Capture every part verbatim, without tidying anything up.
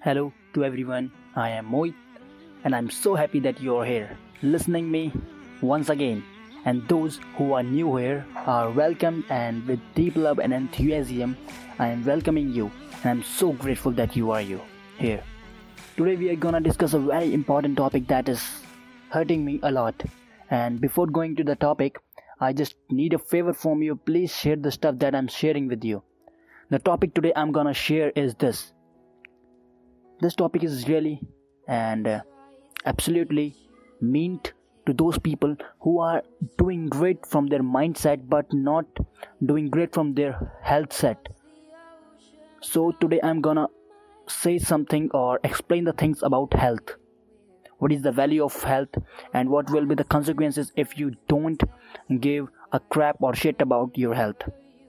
Hello to everyone. I am Mohit and I'm so happy that you're here listening me once again. And those who are new here are welcome and with deep love and enthusiasm I am welcoming you and I'm so grateful that you are you here. Today we are gonna discuss a very important topic that is hurting me a lot. And before going to the topic, I just need a favor from you. Please share the stuff that I'm sharing with you. The topic today I'm gonna share is this. This topic is really and uh, absolutely meant to those people who are doing great from their mindset but not doing great from their health set. So today I'm gonna say something or explain the things about health. What is the value of health and what will be the consequences if you don't give a crap or shit about your health.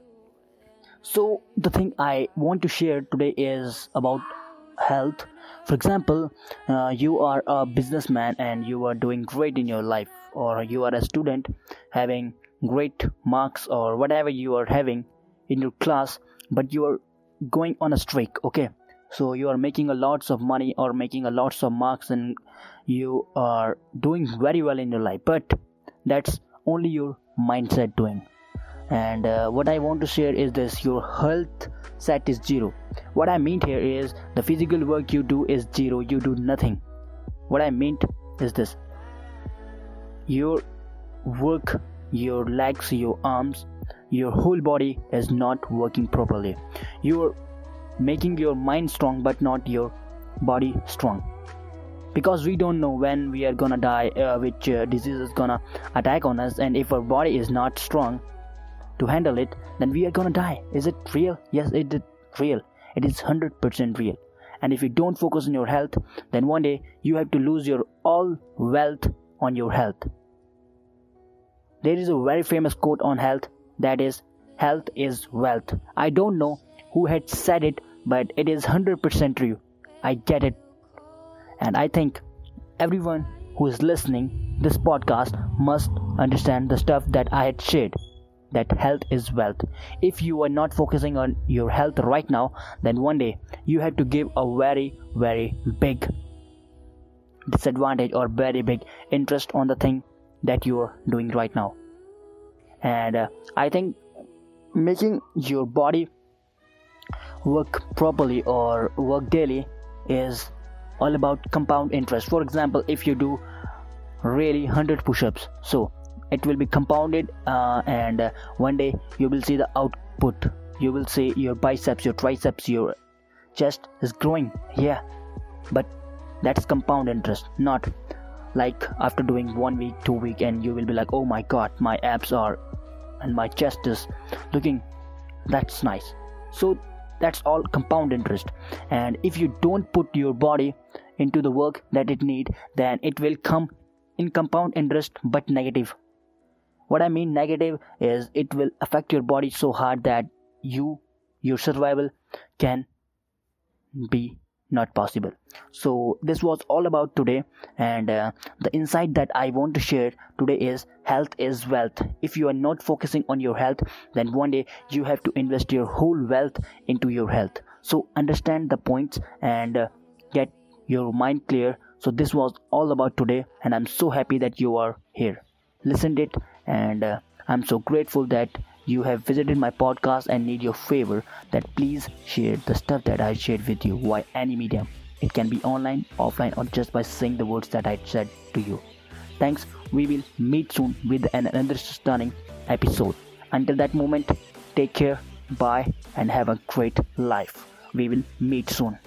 So the thing I want to share today is about health. For example, uh, you are a businessman and you are doing great in your life, or you are a student having great marks or whatever you are having in your class, but you are going on a streak. Okay, so you are making a lots of money or making a lots of marks and you are doing very well in your life, but that's only your mindset doing. And uh, what I want to share is this: your health set is zero. What I mean here is the physical work you do is zero, you do nothing. What I meant is this: your work, your legs, your arms, your whole body is not working properly. You're making your mind strong but not your body strong, because we don't know when we are gonna die, uh, which uh, disease is gonna attack on us, and if our body is not strong to handle it, then we are gonna die. Is it real? Yes, it is real. It is one hundred percent real. And if you don't focus on your health, then one day you have to lose your all wealth on your health. There is a very famous quote on health, that is, health is wealth. I don't know who had said it, but it is one hundred percent true. I get it. And I think everyone who is listening this podcast must understand the stuff that I had shared, that health is wealth. If you are not focusing on your health right now, then one day you have to give a very very big disadvantage or very big interest on the thing that you are doing right now. And uh, I think making your body work properly or work daily is all about compound interest. For example, if you do really one hundred push-ups, so it will be compounded uh, and uh, one day you will see the output. You will see your biceps, your triceps, your chest is growing. Yeah, but that's compound interest, not like after doing one week, two week and you will be like, oh my god, my abs are and my chest is looking, that's nice. So that's all compound interest. And if you don't put your body into the work that it need, then it will come in compound interest but negative. What I mean negative is it will affect your body so hard that you your survival can be not possible. So this was all about today, and uh, the insight that I want to share today is health is wealth. If you are not focusing on your health, then one day you have to invest your whole wealth into your health. So understand the points and uh, get your mind clear. So this was all about today, and I'm so happy that you are here, listened it, and uh, I'm so grateful that you have visited my podcast and need your favor that please share the stuff that I shared with you via any medium. It can be online, offline, or just by saying the words that I said to you. Thanks. We will meet soon with an another stunning episode. Until that moment, take care, bye, and have a great life. We will meet soon.